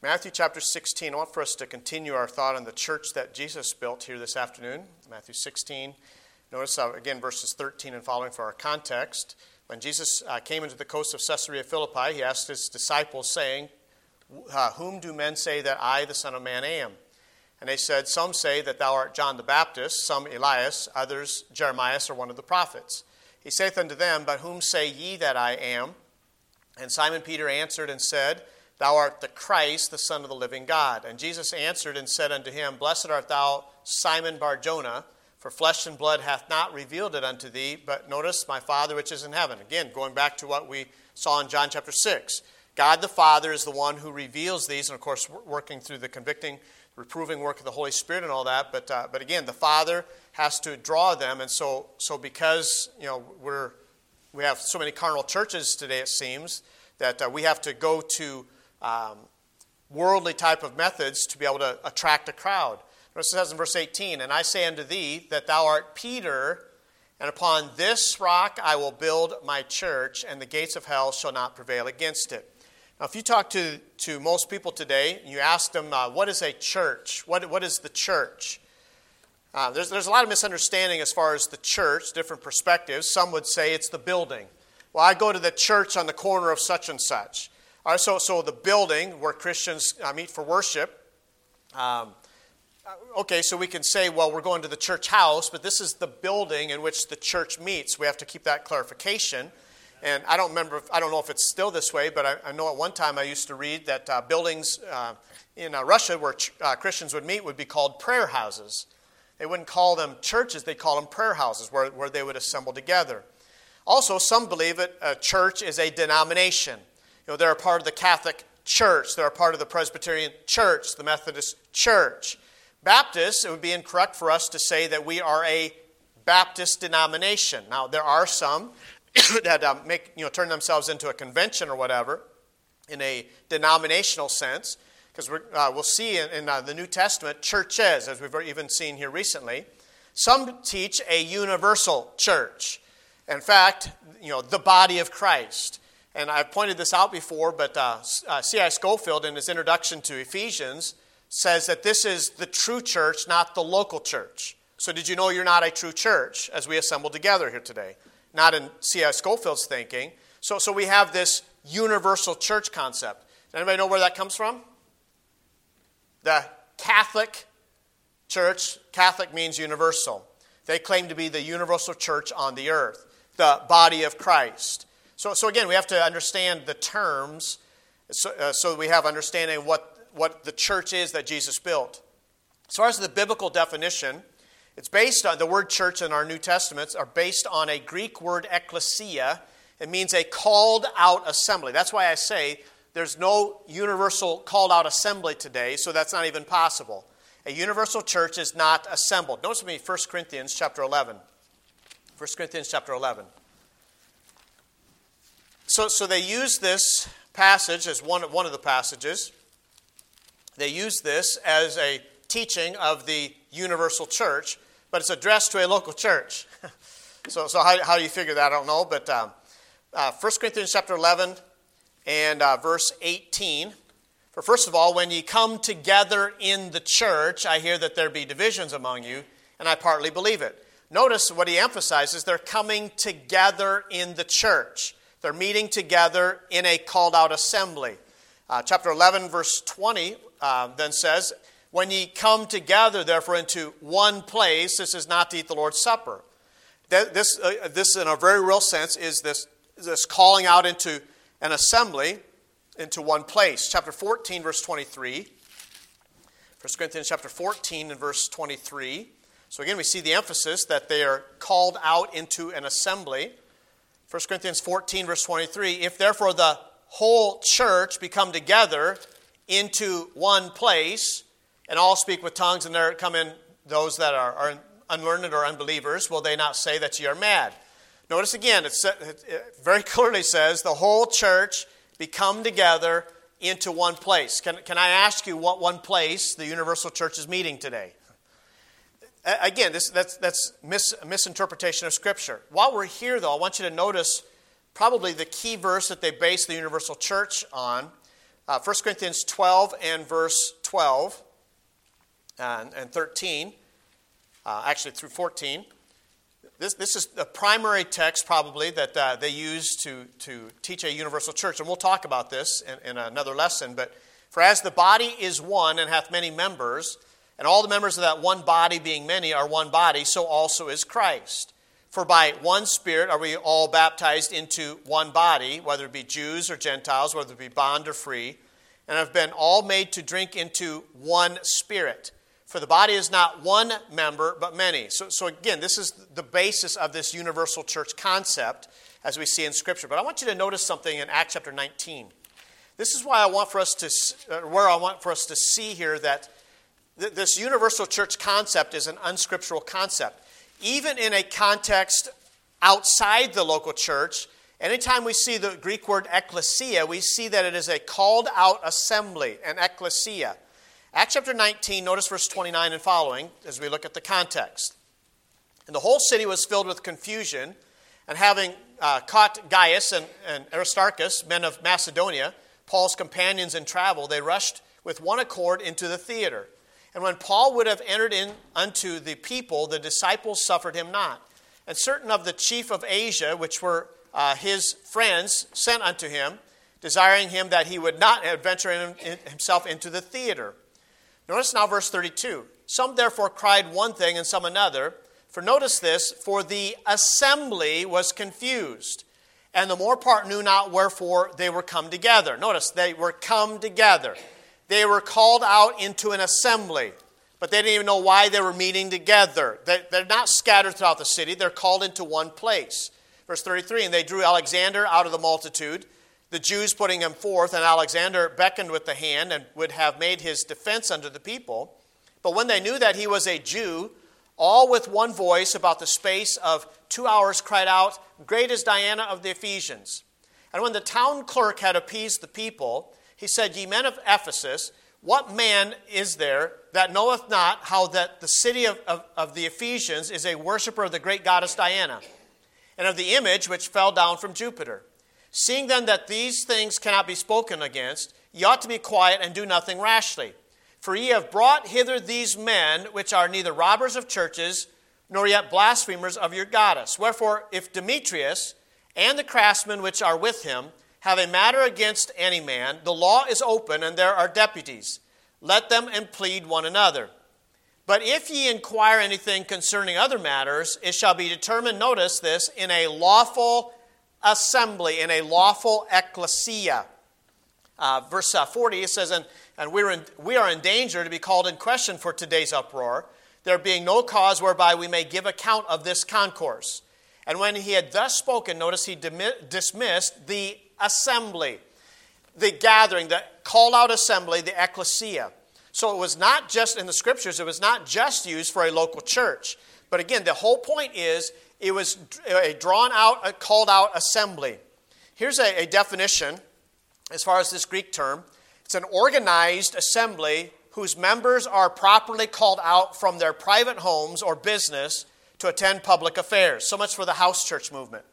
Matthew chapter 16. I want for us to continue our thought on the church that Jesus built here this afternoon. Matthew 16. Notice, again, verses 13 and following for our context. When Jesus came into the coast of Caesarea Philippi, he asked his disciples, saying, Whom do men say that I, the Son of Man, am? And they said, Some say that thou art John the Baptist, some Elias, others Jeremiah, or one of the prophets. He saith unto them, But whom say ye that I am? And Simon Peter answered and said, Thou art the Christ, the Son of the living God. And Jesus answered and said unto him, Blessed art thou, Simon Bar-Jonah, for flesh and blood hath not revealed it unto thee, but notice, my Father which is in heaven. Again, going back to what we saw in John chapter 6. God the Father is the one who reveals these, and of course, working through the convicting, reproving work of the Holy Spirit and all that. But again, the Father has to draw them, and so because we have so many carnal churches today, it seems that we have to go to worldly type of methods to be able to attract a crowd. Notice it says in verse 18, And I say unto thee that thou art Peter, and upon this rock I will build my church, and the gates of hell shall not prevail against it. Now, if you talk to most people today, and you ask them, what is a church? What is the church? There's a lot of misunderstanding as far as the church, different perspectives. Some would say it's the building. Well, I go to the church on the corner of such and such. All right, so the building where Christians meet for worship. Okay, so we can say, well, we're going to the church house, but this is the building in which the church meets. We have to keep that clarification. And I don't know if it's still this way, but I know at one time I used to read that buildings in Russia where Christians would meet would be called prayer houses. They wouldn't call them churches, they'd call them prayer houses where they would assemble together. Also, some believe that a church is a denomination. They're a part of the Catholic Church. They're a part of the Presbyterian Church, the Methodist Church. Baptists, it would be incorrect for us to say that we are a Baptist denomination. Now, there are some that turn themselves into a convention or whatever in a denominational sense, because we'll see in the New Testament churches, as we've even seen here recently. Some teach a universal church. In fact, the body of Christ. And I've pointed this out before, but C.I. Scofield, in his introduction to Ephesians, says that this is the true church, not the local church. So did you know you're not a true church as we assemble together here today? Not in C.I. Scofield's thinking. So we have this universal church concept. Does anybody know where that comes from? The Catholic Church. Catholic means universal. They claim to be the universal church on the earth, the body of Christ. So again, we have to understand the terms so we have understanding of what the church is that Jesus built. As far as the biblical definition, it's based on the word church in our New Testaments are based on a Greek word ekklesia. It means a called out assembly. That's why I say there's no universal called out assembly today, so that's not even possible. A universal church is not assembled. Notice with me 1 Corinthians chapter 11. 1 Corinthians chapter 11. So they use this passage as one of the passages. They use this as a teaching of the universal church, but it's addressed to a local church. So how do you figure that? I don't know, but 1 Corinthians chapter 11 and verse 18. For first of all, when ye come together in the church, I hear that there be divisions among you, and I partly believe it. Notice what he emphasizes, they're coming together in the church. They're meeting together in a called out assembly. Chapter 11, verse 20 then says, When ye come together, therefore, into one place, this is not to eat the Lord's Supper. This in a very real sense, is this calling out into an assembly, into one place. Chapter 14, verse 23. 1 Corinthians chapter 14 and verse 23. So again, we see the emphasis that they are called out into an assembly. 1 Corinthians 14, verse 23. If therefore the whole church be come together into one place, and all speak with tongues, and there come in those that are unlearned or unbelievers, will they not say that ye are mad? Notice again, it very clearly says the whole church be come together into one place. Can I ask you what one place the universal church is meeting today? Again, that's a misinterpretation of Scripture. While we're here, though, I want you to notice probably the key verse that they base the universal church on. 1 Corinthians 12 and verse 12 and 13, actually through 14. This is the primary text probably that they use to teach a universal church. And we'll talk about this in another lesson. But for as the body is one and hath many members, and all the members of that one body being many are one body, so also is Christ. For by one Spirit are we all baptized into one body, whether it be Jews or Gentiles, whether it be bond or free, and have been all made to drink into one Spirit. For the body is not one member, but many. So again, this is the basis of this universal church concept as we see in Scripture. But I want you to notice something in Acts chapter 19. This is why I want for us to see here that this universal church concept is an unscriptural concept. Even in a context outside the local church, anytime we see the Greek word ekklesia, we see that it is a called out assembly, an ekklesia. Acts chapter 19, notice verse 29 and following as we look at the context. And the whole city was filled with confusion, and having caught Gaius and Aristarchus, men of Macedonia, Paul's companions in travel, they rushed with one accord into the theater. And when Paul would have entered in unto the people, the disciples suffered him not. And certain of the chief of Asia, which were his friends, sent unto him, desiring him that he would not adventure himself into the theater. Notice now verse 32. Some therefore cried one thing and some another. For notice this, for the assembly was confused, and the more part knew not wherefore they were come together. Notice, they were come together. They were called out into an assembly, but they didn't even know why they were meeting together. They're not scattered throughout the city. They're called into one place. Verse 33, and they drew Alexander out of the multitude, the Jews putting him forth, and Alexander beckoned with the hand and would have made his defense unto the people. But when they knew that he was a Jew, all with one voice about the space of 2 hours cried out, Great is Diana of the Ephesians. And when the town clerk had appeased the people, he said, Ye men of Ephesus, what man is there that knoweth not how that the city of the Ephesians is a worshiper of the great goddess Diana, and of the image which fell down from Jupiter? Seeing then that these things cannot be spoken against, ye ought to be quiet and do nothing rashly. For ye have brought hither these men, which are neither robbers of churches, nor yet blasphemers of your goddess. Wherefore, if Demetrius and the craftsmen which are with him have a matter against any man, the law is open, and there are deputies. Let them and plead one another. But if ye inquire anything concerning other matters, it shall be determined, notice this, in a lawful assembly, in a lawful ecclesia. Verse 40, it says, And we are in danger to be called in question for today's uproar, there being no cause whereby we may give account of this concourse. And when he had thus spoken, notice he dismissed the assembly, the gathering, the called out assembly, the ecclesia. So it was not just in the scriptures, it was not just used for a local church. But again, the whole point is it was a drawn out, a called out assembly. Here's a definition as far as this Greek term. It's an organized assembly whose members are properly called out from their private homes or business to attend public affairs. So much for the house church movement.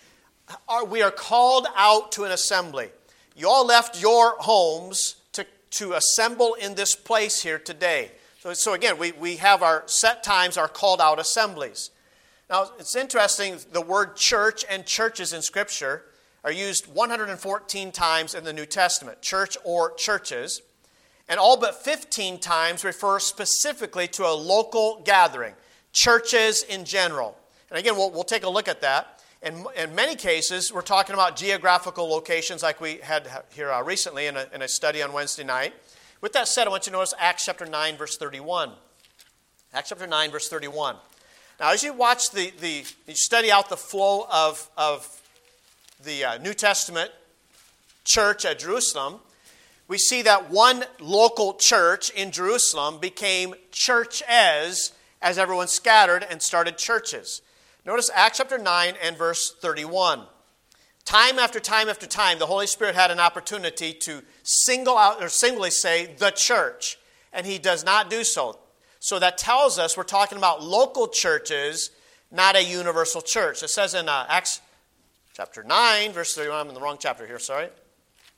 We are called out to an assembly. You all left your homes to assemble in this place here today. So again, we have our set times, our called out assemblies. Now, it's interesting, the word church and churches in Scripture are used 114 times in the New Testament, church or churches, and all but 15 times refer specifically to a local gathering, churches in general. And again, we'll take a look at that. In many cases, we're talking about geographical locations like we had here recently in a study on Wednesday night. With that said, I want you to notice Acts chapter 9, verse 31. Acts chapter 9, verse 31. Now, as you watch you study out the flow of the New Testament church at Jerusalem, we see that one local church in Jerusalem became churches as everyone scattered and started churches. Notice Acts chapter 9 and verse 31. Time after time after time, the Holy Spirit had an opportunity to single out or singly say the church, and he does not do so. So that tells us we're talking about local churches, not a universal church. It says in Acts chapter 9, verse 31, I'm in the wrong chapter here, sorry.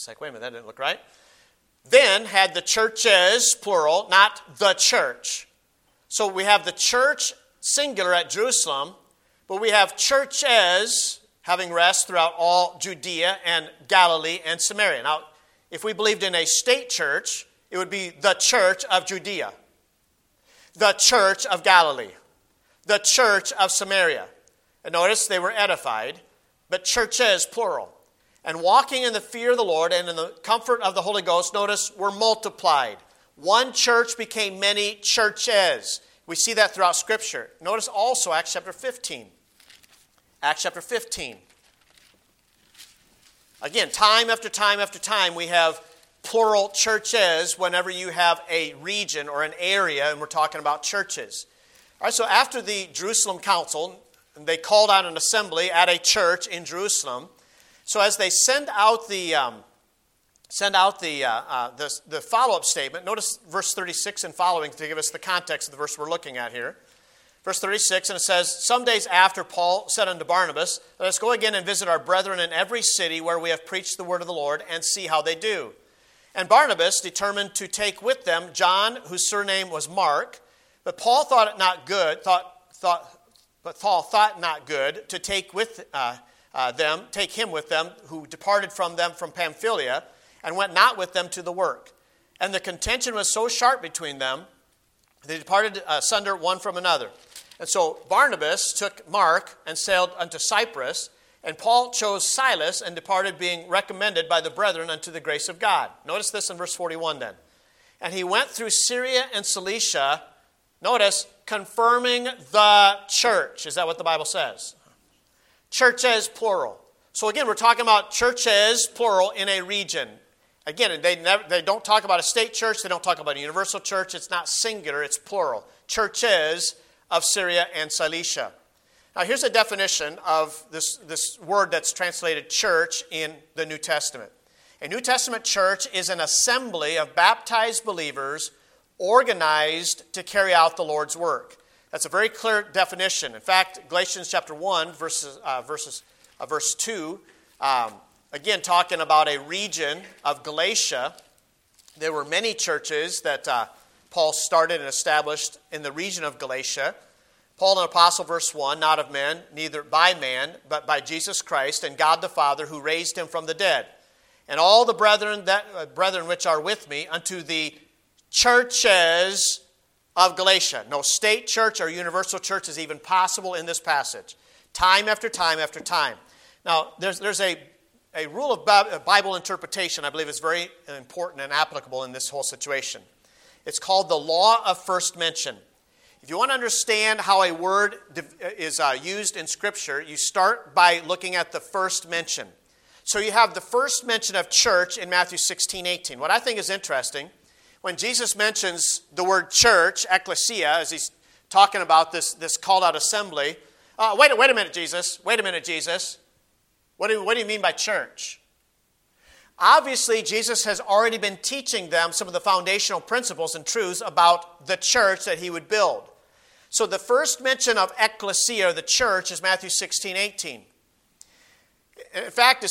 It's like, wait a minute, that didn't look right. Then had the churches, plural, not the church. So we have the church, singular, at Jerusalem, but we have churches having rest throughout all Judea and Galilee and Samaria. Now, if we believed in a state church, it would be the church of Judea, the church of Galilee, the church of Samaria. And notice they were edified, but churches, plural. And walking in the fear of the Lord and in the comfort of the Holy Ghost, notice, were multiplied. One church became many churches. We see that throughout Scripture. Notice also Acts chapter 15. Acts chapter 15. Again, time after time after time, we have plural churches whenever you have a region or an area, and we're talking about churches. All right, so after the Jerusalem Council, they called out an assembly at a church in Jerusalem. So as they send out the follow-up statement, notice verse 36 and following to give us the context of the verse we're looking at here. Verse 36, and it says, "Some days after Paul said unto Barnabas, Let us go again and visit our brethren in every city where we have preached the word of the Lord, and see how they do. And Barnabas determined to take with them John, whose surname was Mark. But Paul thought it not good, Paul thought not good to take him with them, who departed from them from Pamphylia, and went not with them to the work. And the contention was so sharp between them, they departed asunder one from another. And so Barnabas took Mark and sailed unto Cyprus, and Paul chose Silas and departed, being recommended by the brethren unto the grace of God." Notice this in verse 41 then. "And he went through Syria and Cilicia," notice, "confirming the church." Is that what the Bible says? Churches, plural. So again, we're talking about churches, plural, in a region. Again, they don't talk about a state church. They don't talk about a universal church. It's not singular. It's plural. Churches of Syria and Cilicia. Now, here's a definition of this word that's translated church in the New Testament. A New Testament church is an assembly of baptized believers organized to carry out the Lord's work. That's a very clear definition. In fact, Galatians chapter 1, verse 2, again, talking about a region of Galatia. There were many churches that Paul started and established in the region of Galatia. Paul, an apostle, verse 1, "Not of men, neither by man, but by Jesus Christ and God the Father, who raised him from the dead. And all the brethren which are with me, unto the churches of Galatia." No state church or universal church is even possible in this passage. Time after time after time. Now, there's a rule of Bible interpretation I believe is very important and applicable in this whole situation. It's called the law of first mention. If you want to understand how a word is used in Scripture, you start by looking at the first mention. So you have the first mention of church in Matthew 16:18. What I think is interesting, when Jesus mentions the word church, ecclesia, as he's talking about this called out assembly, wait a minute, Jesus. Wait a minute, Jesus. What do you mean by church? Obviously, Jesus has already been teaching them some of the foundational principles and truths about the church that he would build. So the first mention of ecclesia, or the church, is Matthew 16:18. In fact, he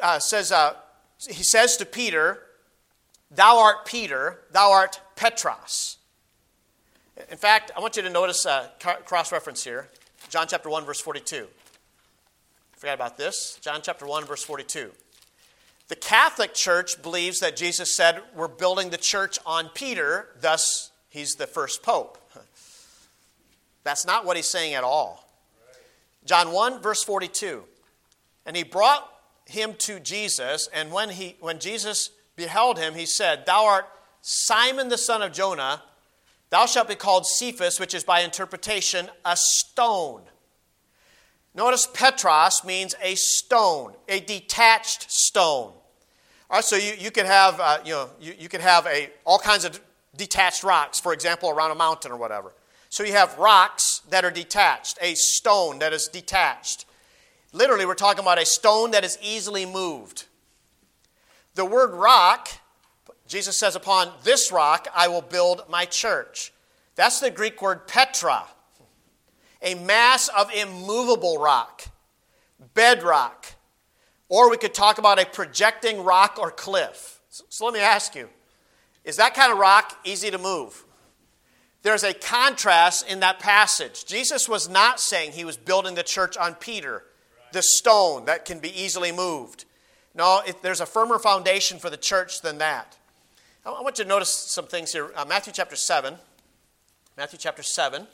says to Peter, "Thou art Peter, thou art Petros." In fact, I want you to notice a cross-reference here. John chapter 1, verse 42. I forgot about this. John chapter 1, verse 42. The Catholic Church believes that Jesus said, "We're building the church on Peter, thus he's the first pope." That's not what he's saying at all. John 1, verse 42. "And he brought him to Jesus, and when Jesus beheld him, he said, Thou art Simon the son of Jonah, thou shalt be called Cephas," which is by interpretation a stone. Notice Petros means a stone, a detached stone. All right, so you could have you could have all kinds of detached rocks, for example, around a mountain or whatever. So you have rocks that are detached, a stone that is detached. Literally, we're talking about a stone that is easily moved. The word rock, Jesus says, "Upon this rock I will build my church." That's the Greek word Petra, a mass of immovable rock, bedrock, Or we could talk about a projecting rock or cliff. So let me ask you, is that kind of rock easy to move? There's a contrast in that passage. Jesus was not saying he was building the church on Peter, the stone that can be easily moved. No, there's a firmer foundation for the church than that. I want you to notice some things here. Matthew chapter 7. Matthew chapter 7.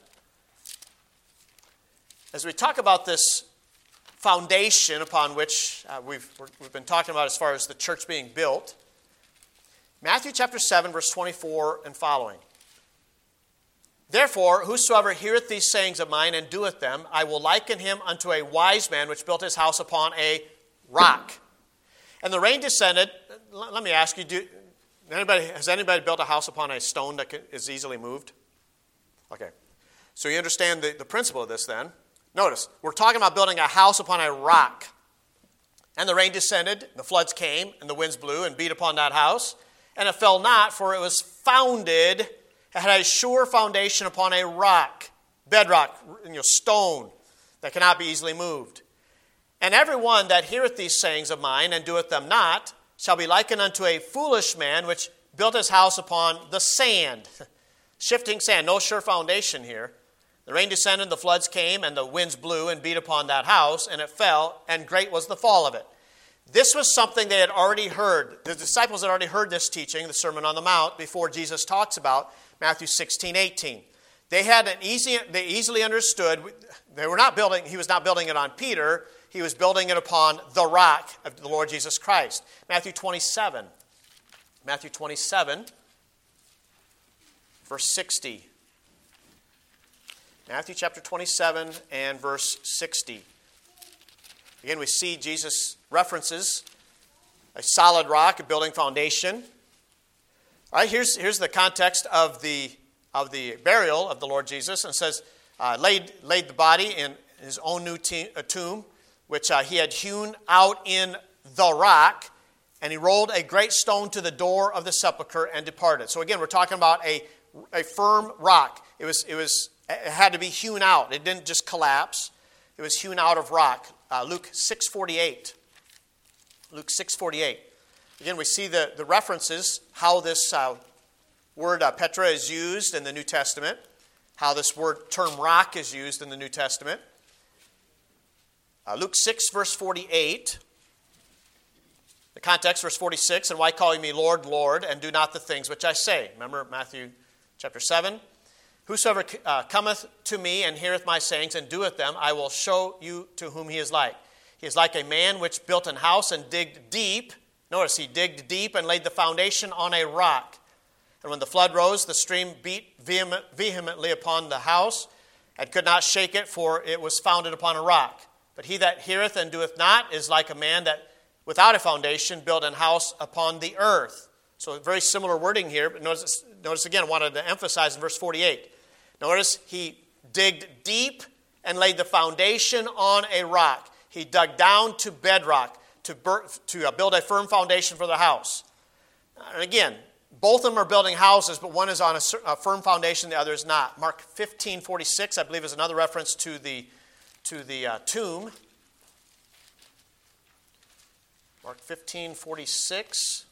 As we talk about this foundation upon which we've been talking about as far as the church being built, Matthew chapter 7, verse 24 and following. Therefore, whosoever heareth these sayings of mine and doeth them, I will liken him unto a wise man which built his house upon a rock. And the rain descended. Let me ask you, has anybody built a house upon a stone that is easily moved? Okay. So you understand the principle of this then. Notice, we're talking about building a house upon a rock. And the rain descended, the floods came, and the winds blew and beat upon that house. And it fell not, for it was founded, it had a sure foundation upon a rock, bedrock, stone, that cannot be easily moved. And every one that heareth these sayings of mine and doeth them not shall be likened unto a foolish man which built his house upon the sand. Shifting sand, no sure foundation here. The rain descended, the floods came, and the winds blew and beat upon that house, and it fell, and great was the fall of it. This was something they had already heard. The disciples had already heard this teaching, the Sermon on the Mount, before Jesus talks about Matthew 16:18. They easily understood. He was not building it on Peter. He was building it upon the rock of the Lord Jesus Christ. Matthew 27. Matthew 27, verse 60. Matthew chapter 27 and verse 60. Again, we see Jesus references a solid rock, a building foundation. All right, here's the context of the burial of the Lord Jesus. And it says, laid the body in his own new tomb, which he had hewn out in the rock, and he rolled a great stone to the door of the sepulchre and departed. So again, we're talking about a firm rock. It had to be hewn out. It didn't just collapse. It was hewn out of rock. Luke 6:48. Luke 6:48. Again, we see the references, how this word Petra is used in the New Testament, how this term rock is used in the New Testament. Luke 6, verse 48. The context, verse 46, and why call ye me Lord, Lord, and do not the things which I say? Remember Matthew chapter 7? Whosoever cometh to me and heareth my sayings and doeth them, I will show you to whom he is like. He is like a man which built an house and digged deep. Notice, he digged deep and laid the foundation on a rock. And when the flood rose, the stream beat vehemently upon the house and could not shake it, for it was founded upon a rock. But he that heareth and doeth not is like a man that without a foundation built an house upon the earth. So very similar wording here, but notice again, I wanted to emphasize in verse 48. Notice he digged deep and laid the foundation on a rock. He dug down to bedrock to build a firm foundation for the house. And again, both of them are building houses, but one is on a firm foundation, the other is not. Mark 15:46, I believe, is another reference to the tomb. Mark 15:46.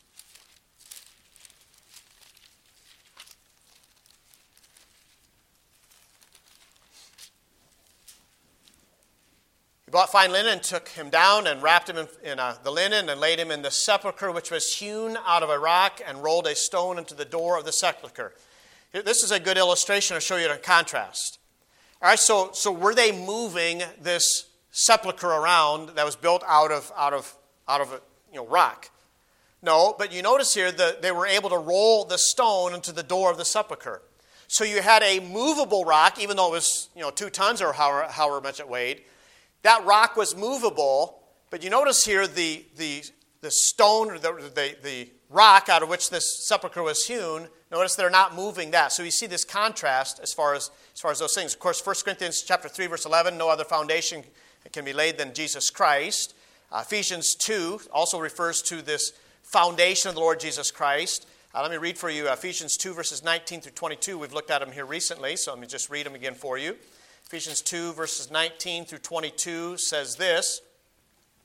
He bought fine linen and took him down and wrapped him in the linen and laid him in the sepulchre, which was hewn out of a rock, and rolled a stone into the door of the sepulchre. This is a good illustration to show you the contrast. All right, so were they moving this sepulchre around that was built out of rock? No, but you notice here that they were able to roll the stone into the door of the sepulchre. So you had a movable rock, even though it was 2 tons or however much it weighed. That rock was movable, but you notice here the stone, or the rock out of which this sepulchre was hewn. Notice they're not moving that. So you see this contrast as far as those things. Of course, 1 Corinthians chapter 3, verse 11, no other foundation can be laid than Jesus Christ. Ephesians 2 also refers to this foundation of the Lord Jesus Christ. Let me read for you Ephesians 2, verses 19 through 22. We've looked at them here recently, so let me just read them again for you. Ephesians 2, verses 19 through 22 says this: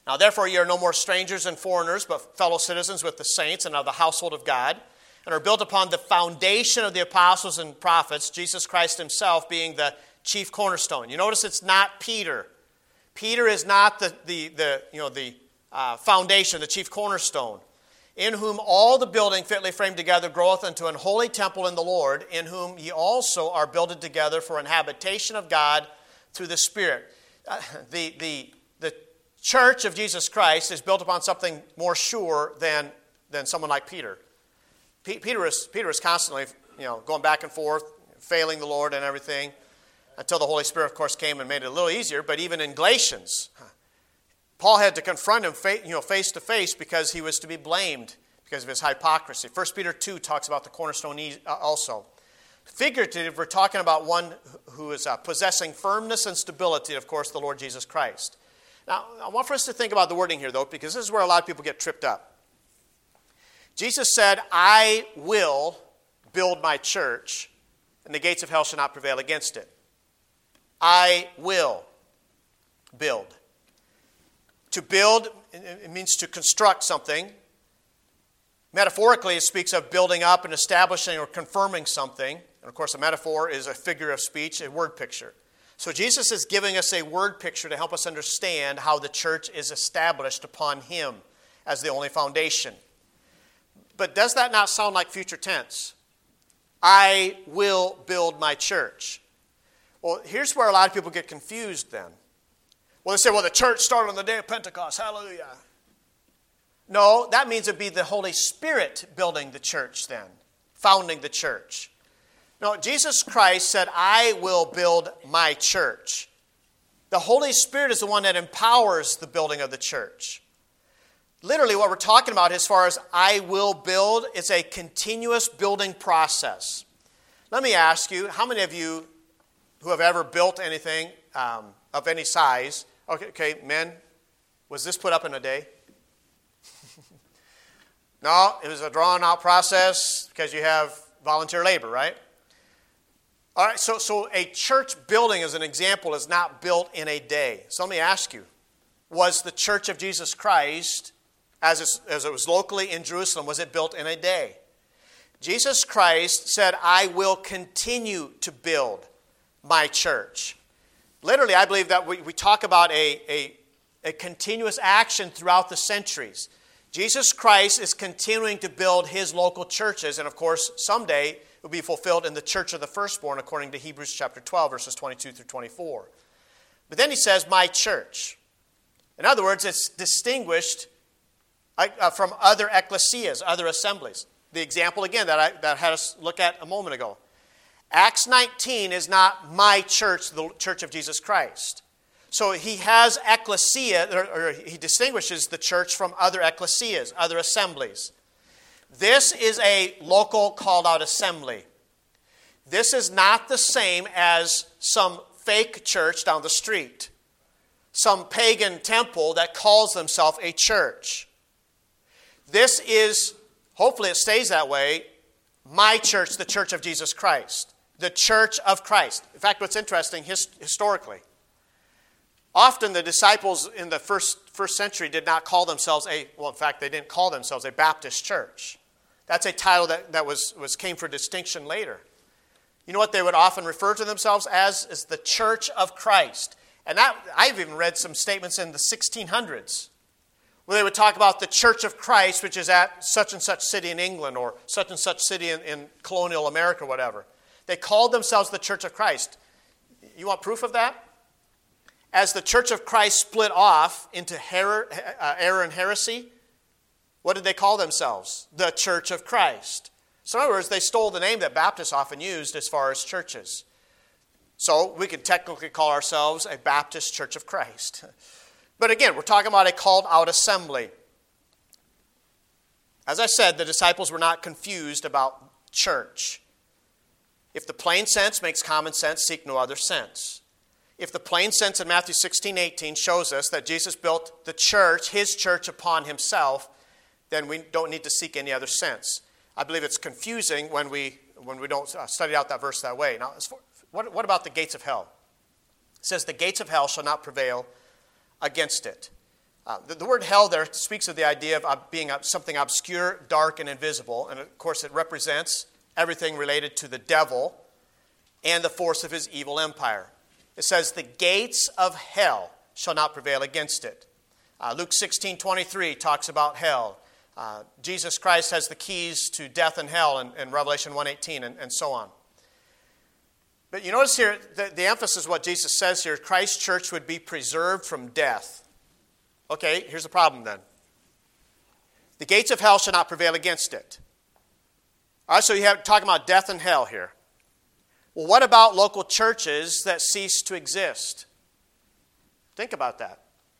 Now, therefore, ye are no more strangers and foreigners, but fellow citizens with the saints and of the household of God, and are built upon the foundation of the apostles and prophets, Jesus Christ himself being the chief cornerstone. You notice it's not Peter. Peter is not the foundation, the chief cornerstone. In whom all the building fitly framed together groweth unto an holy temple in the Lord, in whom ye also are builded together for an habitation of God through the Spirit. The church of Jesus Christ is built upon something more sure than someone like Peter. Peter is constantly, going back and forth, failing the Lord and everything, until the Holy Spirit, of course, came and made it a little easier. But even in Galatians, Paul had to confront him face to face because he was to be blamed because of his hypocrisy. 1 Peter 2 talks about the cornerstone also. Figurative, we're talking about one who is possessing firmness and stability, of course, the Lord Jesus Christ. Now, I want for us to think about the wording here, though, because this is where a lot of people get tripped up. Jesus said, I will build my church, and the gates of hell shall not prevail against it. I will build. To build, it means to construct something. Metaphorically, it speaks of building up and establishing or confirming something. And of course, a metaphor is a figure of speech, a word picture. So Jesus is giving us a word picture to help us understand how the church is established upon him as the only foundation. But does that not sound like future tense? I will build my church. Well, here's where a lot of people get confused then. Well, they say, the church started on the day of Pentecost. Hallelujah. No, that means it'd be the Holy Spirit building the church then, founding the church. No, Jesus Christ said, I will build my church. The Holy Spirit is the one that empowers the building of the church. Literally, what we're talking about as far as I will build, it's a continuous building process. Let me ask you, how many of you who have ever built anything of any size, okay, men, was this put up in a day? No, it was a drawn-out process because you have volunteer labor, right? All right, so a church building, as an example, is not built in a day. So let me ask you, was the Church of Jesus Christ, as it was locally in Jerusalem, was it built in a day? Jesus Christ said, I will continue to build my church. Literally, I believe that we talk about a continuous action throughout the centuries. Jesus Christ is continuing to build his local churches, and of course, someday it will be fulfilled in the church of the firstborn, according to Hebrews chapter 12, verses 22 through 24. But then he says, my church. In other words, it's distinguished from other ecclesias, other assemblies. The example, again, that I had us look at a moment ago. Acts 19 is not my church, the church of Jesus Christ. So he has ecclesia, or he distinguishes the church from other ecclesias, other assemblies. This is a local called out assembly. This is not the same as some fake church down the street, some pagan temple that calls themselves a church. This is, hopefully it stays that way, my church, the church of Jesus Christ. The church of Christ. In fact, what's interesting historically, often the disciples in the first century did not call themselves they didn't call themselves a Baptist church. That's a title that came for distinction later. You know what they would often refer to themselves as? Is the church of Christ. And that, I've even read some statements in the 1600s where they would talk about the church of Christ, which is at such and such city in England or such and such city in colonial America, whatever. They called themselves the Church of Christ. You want proof of that? As the Church of Christ split off into error and heresy, what did they call themselves? The Church of Christ. So in other words, they stole the name that Baptists often used as far as churches. So we could technically call ourselves a Baptist Church of Christ. But again, we're talking about a called out assembly. As I said, the disciples were not confused about church. If the plain sense makes common sense, seek no other sense. If the plain sense in Matthew 16:18 shows us that Jesus built the church, his church, upon himself, then we don't need to seek any other sense. I believe it's confusing when we don't study out that verse that way. Now, what about the gates of hell? It says, the gates of hell shall not prevail against it. The word hell there speaks of the idea of being something obscure, dark, and invisible. And of course, it represents everything related to the devil and the force of his evil empire. It says, the gates of hell shall not prevail against it. Luke 16:23 talks about hell. Jesus Christ has the keys to death and hell in Revelation 1:18 and so on. But you notice here, the emphasis of what Jesus says here, Christ's church would be preserved from death. Okay, here's the problem then. The gates of hell shall not prevail against it. All right, so you have talking about death and hell here. Well, what about local churches that cease to exist? Think about that.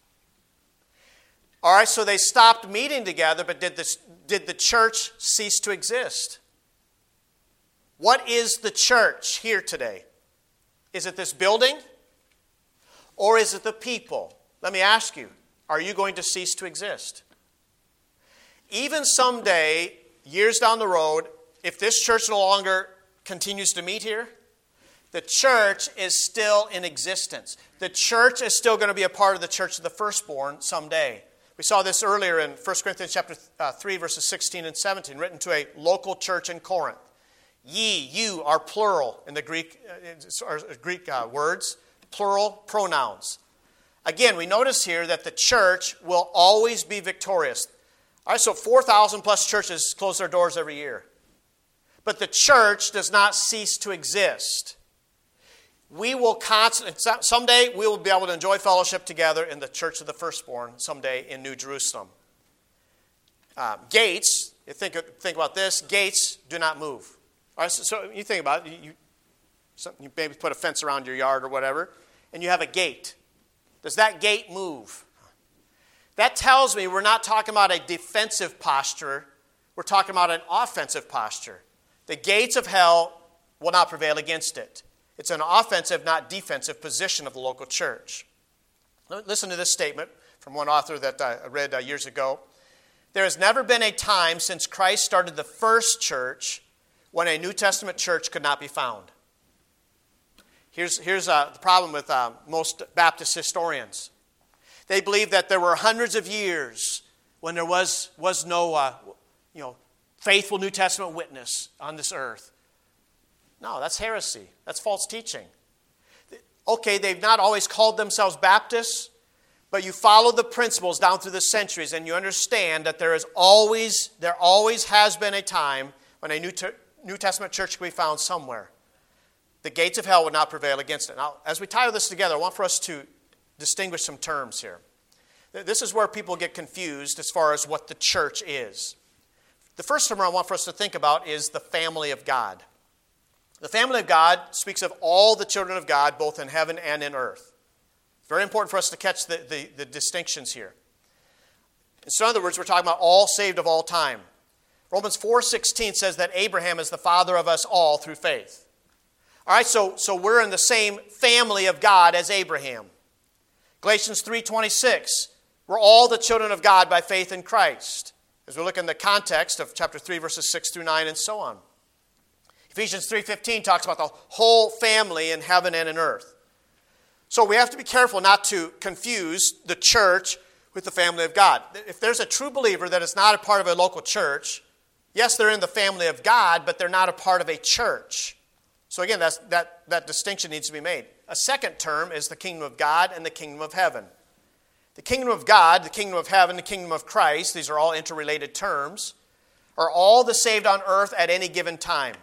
All right, so they stopped meeting together, but did the church cease to exist? What is the church here today? Is it this building? Or is it the people? Let me ask you, are you going to cease to exist? Even someday, years down the road, if this church no longer continues to meet here, the church is still in existence. The church is still going to be a part of the church of the firstborn someday. We saw this earlier in 1 Corinthians chapter 3, verses 16 and 17, written to a local church in Corinth. Ye, you are plural in the Greek words, plural pronouns. Again, we notice here that the church will always be victorious. All right, so 4,000 plus churches close their doors every year. But the church does not cease to exist. We will someday we will be able to enjoy fellowship together in the church of the firstborn someday in New Jerusalem. Gates, you think about this, gates do not move. All right, so you think about it, you maybe put a fence around your yard or whatever, and you have a gate. Does that gate move? That tells me we're not talking about a defensive posture. We're talking about an offensive posture. The gates of hell will not prevail against it. It's an offensive, not defensive position of the local church. Listen to this statement from one author that I read years ago. There has never been a time since Christ started the first church when a New Testament church could not be found. Here's the problem with most Baptist historians. They believe that there were hundreds of years when there was no faithful New Testament witness on this earth. No, that's heresy. That's false teaching. Okay, they've not always called themselves Baptists, but you follow the principles down through the centuries and you understand that there always has been a time when a New Testament church can be found somewhere. The gates of hell would not prevail against it. Now, as we tie this together, I want for us to distinguish some terms here. This is where people get confused as far as what the church is. The first term I want for us to think about is the family of God. The family of God speaks of all the children of God, both in heaven and in earth. It's very important for us to catch the distinctions here. So in other words, we're talking about all saved of all time. Romans 4:16 says that Abraham is the father of us all through faith. All right, so we're in the same family of God as Abraham. Galatians 3:26, we're all the children of God by faith in Christ. As we look in the context of chapter 3, verses 6 through 9, and so on. Ephesians 3:15 talks about the whole family in heaven and in earth. So we have to be careful not to confuse the church with the family of God. If there's a true believer that is not a part of a local church, yes, they're in the family of God, but they're not a part of a church. So again, that distinction needs to be made. A second term is the kingdom of God and the kingdom of heaven. The kingdom of God, the kingdom of heaven, the kingdom of Christ, these are all interrelated terms, are all the saved on earth at any given time.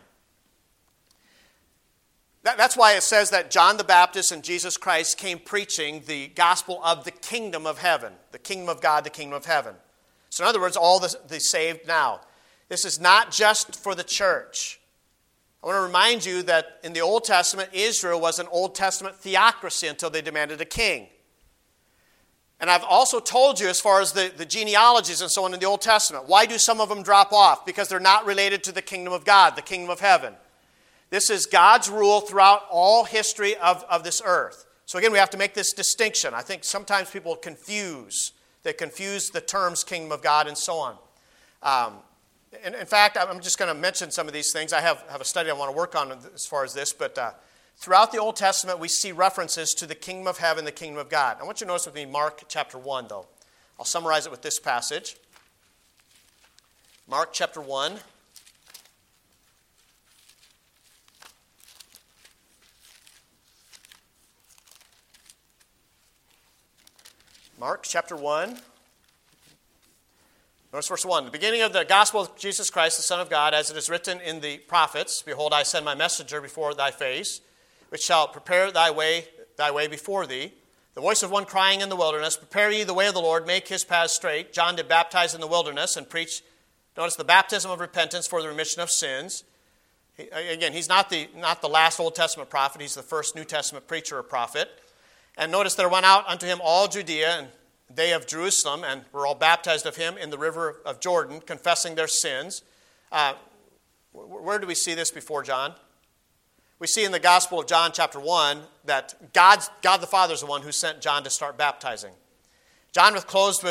That's why it says that John the Baptist and Jesus Christ came preaching the gospel of the kingdom of heaven, the kingdom of God, the kingdom of heaven. So in other words, all the saved now. This is not just for the church. I want to remind you that in the Old Testament, Israel was an Old Testament theocracy until they demanded a king. And I've also told you as far as the genealogies and so on in the Old Testament, why do some of them drop off? Because they're not related to the kingdom of God, the kingdom of heaven. This is God's rule throughout all history of this earth. So again, we have to make this distinction. I think sometimes people confuse. They confuse the terms kingdom of God and so on. In fact, I'm just going to mention some of these things. I have a study I want to work on as far as this, but throughout the Old Testament, we see references to the kingdom of heaven, the kingdom of God. I want you to notice with me Mark chapter 1, though. I'll summarize it with this passage. Mark chapter 1. Mark chapter 1. Notice verse 1. The beginning of the gospel of Jesus Christ, the Son of God, as it is written in the prophets, Behold, I send my messenger before thy face, which shall prepare thy way before thee. The voice of one crying in the wilderness, Prepare ye the way of the Lord, make his paths straight. John did baptize in the wilderness and preach, notice, the baptism of repentance for the remission of sins. Again, he's not the last Old Testament prophet. He's the first New Testament preacher or prophet. And notice there went out unto him all Judea and they of Jerusalem, and were all baptized of him in the river of Jordan, confessing their sins. Where do we see this before John? We see in the Gospel of John chapter 1 that God the Father is the one who sent John to start baptizing. John was clothed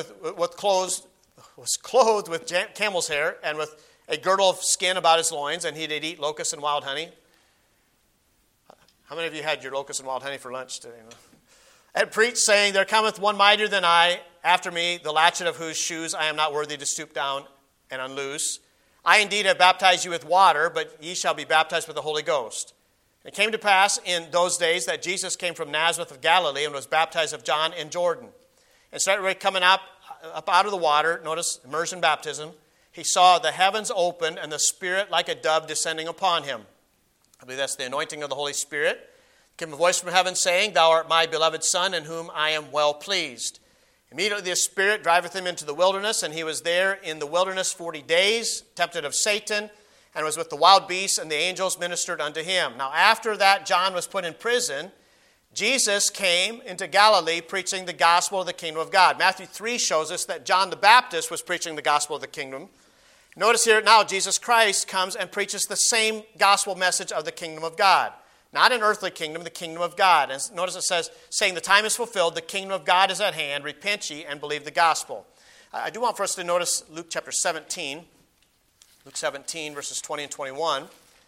with camel's hair and with a girdle of skin about his loins, and he did eat locusts and wild honey. How many of you had your locusts and wild honey for lunch today? And preached, saying, There cometh one mightier than I after me, the latchet of whose shoes I am not worthy to stoop down and unloose. I indeed have baptized you with water, but ye shall be baptized with the Holy Ghost. And it came to pass in those days that Jesus came from Nazareth of Galilee and was baptized of John in Jordan. And straightway coming up out of the water, notice immersion baptism, he saw the heavens opened and the Spirit like a dove descending upon him. I believe that's the anointing of the Holy Spirit. Came a voice from heaven saying, Thou art my beloved Son, in whom I am well pleased. Immediately the Spirit driveth him into the wilderness, and he was there in the wilderness 40 days, tempted of Satan, and was with the wild beasts, and the angels ministered unto him. Now after that John was put in prison, Jesus came into Galilee preaching the gospel of the kingdom of God. Matthew 3 shows us that John the Baptist was preaching the gospel of the kingdom. Notice here now Jesus Christ comes and preaches the same gospel message of the kingdom of God. Not an earthly kingdom, the kingdom of God. And notice it says, saying the time is fulfilled, the kingdom of God is at hand, repent ye and believe the gospel. I do want for us to notice Luke chapter 17. Luke 17, verses 20 and 21.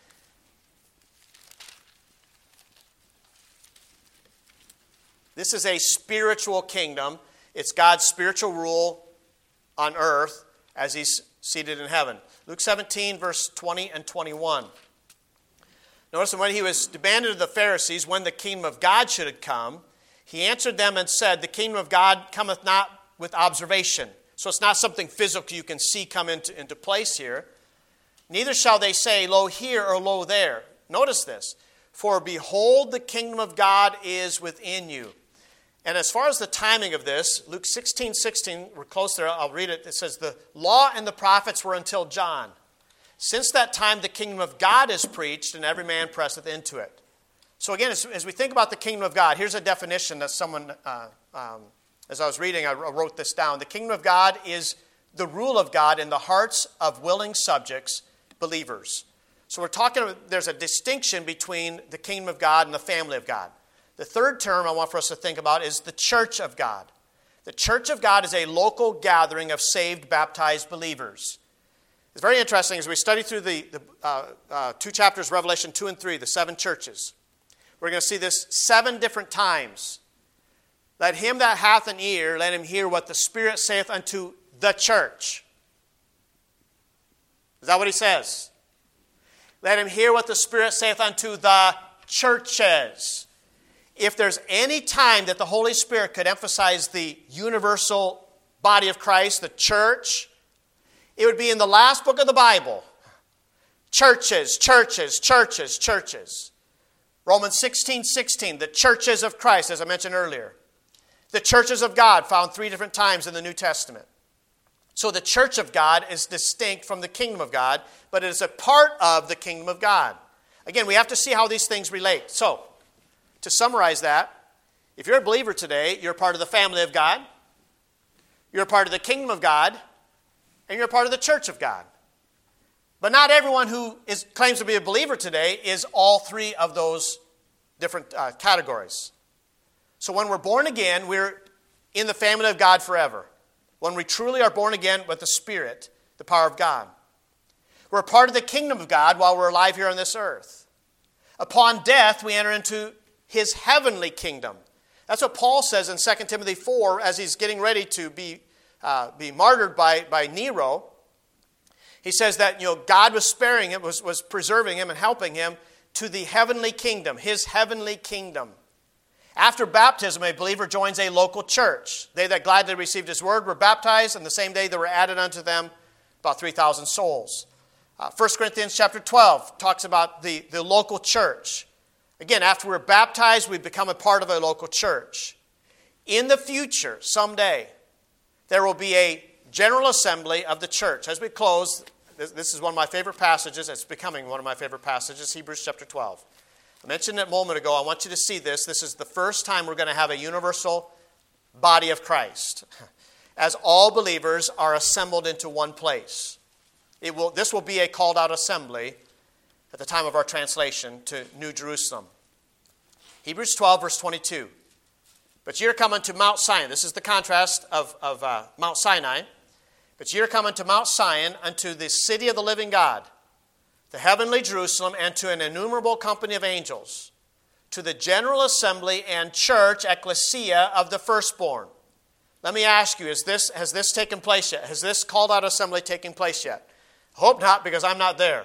This is a spiritual kingdom. It's God's spiritual rule on earth as he's seated in heaven. Luke 17, verse 20 and 21. Notice when he was demanded of the Pharisees when the kingdom of God should have come, he answered them and said, The kingdom of God cometh not with observation. So it's not something physical you can see come into place here. Neither shall they say, Lo here or lo there. Notice this. For behold, the kingdom of God is within you. And as far as the timing of this, Luke 16:16, we're close there, I'll read it. It says, The law and the prophets were until John. Since that time, the kingdom of God is preached, and every man presseth into it. So again, as we think about the kingdom of God, here's a definition that someone, as I was reading, I wrote this down. The kingdom of God is the rule of God in the hearts of willing subjects, believers. So we're talking, there's a distinction between the kingdom of God and the family of God. The third term I want for us to think about is the church of God. The church of God is a local gathering of saved, baptized believers. It's very interesting as we study through the two chapters, Revelation 2 and 3, the 7 churches. We're going to see this 7 different times. Let him that hath an ear, let him hear what the Spirit saith unto the church. Is that what he says? Let him hear what the Spirit saith unto the churches. If there's any time that the Holy Spirit could emphasize the universal body of Christ, the church, it would be in the last book of the Bible. Churches, churches, churches, churches. Romans 16:16, the churches of Christ, as I mentioned earlier. The churches of God, found 3 different times in the New Testament. So the church of God is distinct from the kingdom of God, but it is a part of the kingdom of God. Again, we have to see how these things relate. So, to summarize that, if you're a believer today, you're part of the family of God, you're a part of the kingdom of God, and you're a part of the church of God. But not everyone who claims to be a believer today is all 3 of those different categories. So when we're born again, we're in the family of God forever. When we truly are born again with the Spirit, the power of God. We're a part of the kingdom of God while we're alive here on this earth. Upon death, we enter into his heavenly kingdom. That's what Paul says in 2 Timothy 4 as he's getting ready to be be martyred by Nero, he says that God was sparing him, was preserving him and helping him to the heavenly kingdom, his heavenly kingdom. After baptism, a believer joins a local church. They that gladly received his word were baptized, and the same day there were added unto them about 3,000 souls. 1 Corinthians chapter 12 talks about the local church. Again, after we're baptized, we become a part of a local church. In the future, someday, there will be a general assembly of the church. As we close, this is one of my favorite passages. It's becoming one of my favorite passages, Hebrews chapter 12. I mentioned it a moment ago. I want you to see this. This is the first time we're going to have a universal body of Christ, as all believers are assembled into one place. This will be a called out assembly at the time of our translation to New Jerusalem. Hebrews 12, verse 22. But ye are come unto Mount Zion. This is the contrast of Mount Sinai. But ye are come unto Mount Zion, unto the city of the living God, the heavenly Jerusalem, and to an innumerable company of angels, to the general assembly and church, ecclesia, of the firstborn. Let me ask you, has this taken place yet? Has this called out assembly taken place yet? I hope not, because I'm not there.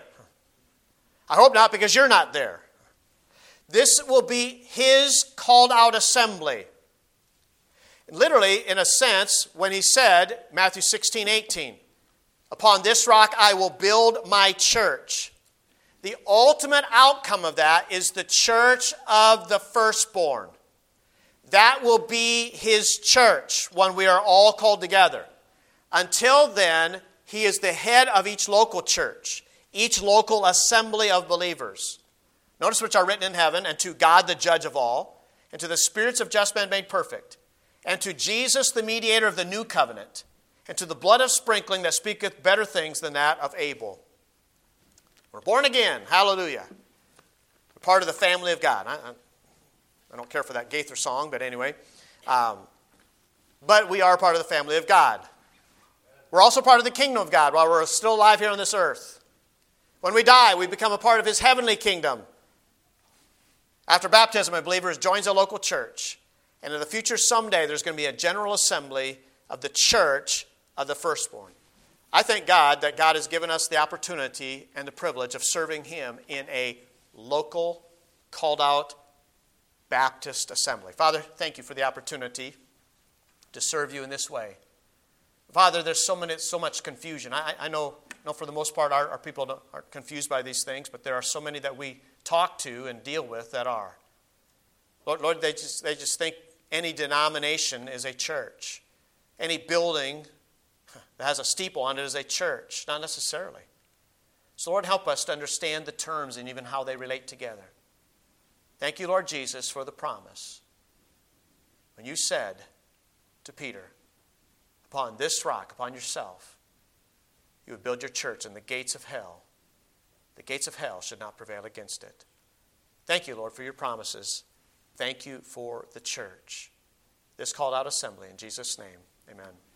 I hope not, because you're not there. This will be his called out assembly. Literally, in a sense, when he said, Matthew 16:18, upon this rock I will build my church. The ultimate outcome of that is the church of the firstborn. That will be his church when we are all called together. Until then, he is the head of each local church, each local assembly of believers. Notice which are written in heaven, and to God the judge of all, and to the spirits of just men made perfect, and to Jesus the mediator of the new covenant, and to the blood of sprinkling that speaketh better things than that of Abel. We're born again. Hallelujah. We're part of the family of God. I don't care for that Gaither song, but anyway. But we are part of the family of God. We're also part of the kingdom of God while we're still alive here on this earth. When we die, we become a part of his heavenly kingdom. After baptism, a believer joins a local church. And in the future, someday, there's going to be a general assembly of the church of the firstborn. I thank God that God has given us the opportunity and the privilege of serving him in a local, called out Baptist assembly. Father, thank you for the opportunity to serve you in this way. Father, there's so much confusion. I know for the most part our people aren't confused by these things, but there are so many that we talk to and deal with that are. Lord, they just think any denomination is a church. Any building that has a steeple on it is a church. Not necessarily. So Lord, help us to understand the terms and even how they relate together. Thank you, Lord Jesus, for the promise. When you said to Peter, upon this rock, upon yourself, you would build your church, and the gates of hell should not prevail against it. Thank you, Lord, for your promises. Thank you for the church. This called out assembly. In Jesus' name, amen.